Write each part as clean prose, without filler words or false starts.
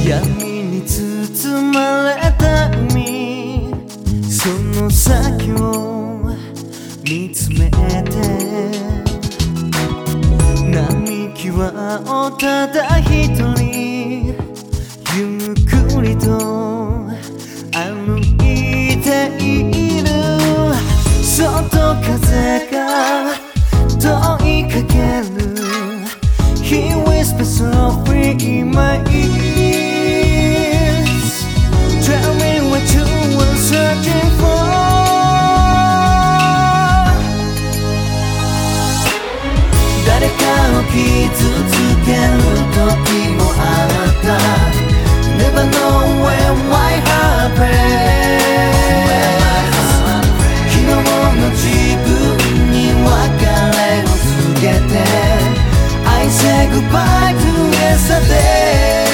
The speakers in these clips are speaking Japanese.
闇に包まれた海、その先を見つめて、並木はをただ一人ゆっくりと歩いている。外風が問いかける。 He whispers softly in my ears. Tell me what you were searching for. 誰かを傷つける時もあった。 Never know when my heart breaks. 昨日の自分に別れを告げて I say goodbye to yesterday.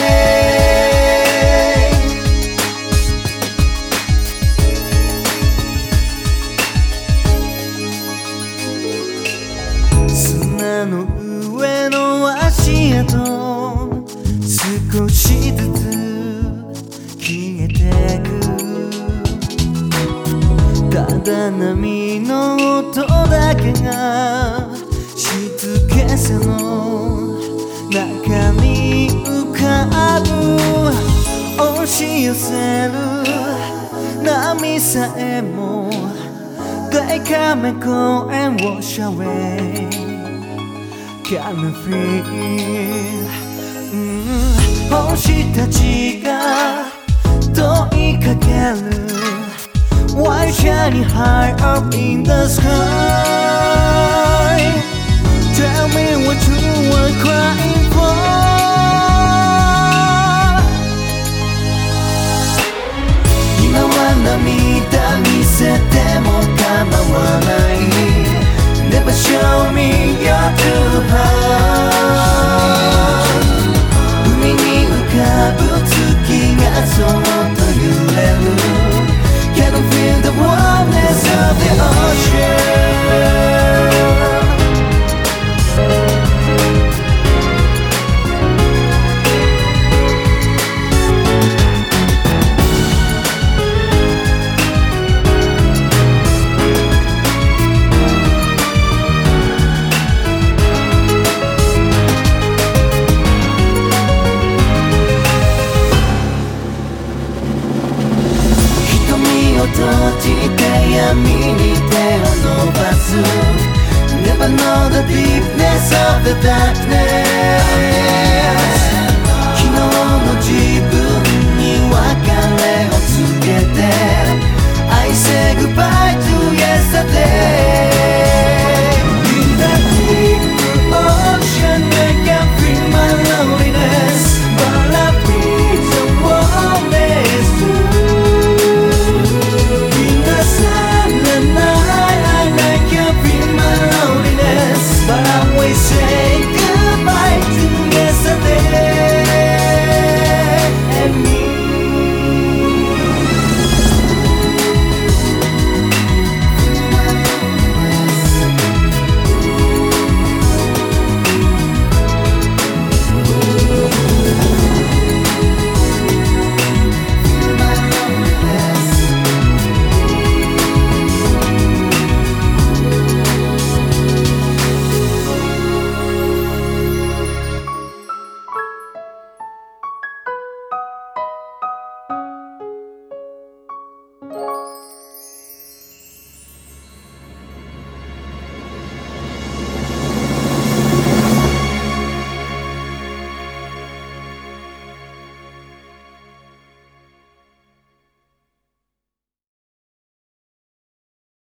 砂の上の足跡、少しずつ消えてく。ただ波の音だけが静けさの中に浮かぶ。押し寄せる波さえも大亀公園 Wash away. Can I feel、星たちが問いかける。Why shining high up in the sky? Tell me what you were crying for. 今は涙見せても構わない。 Never show me your true heart. 海に浮かぶ月がそっと揺れる。 Can you feel the warmness of the ocean? 閉じて闇に手を伸ばす。 Never know the deepness of the darkness.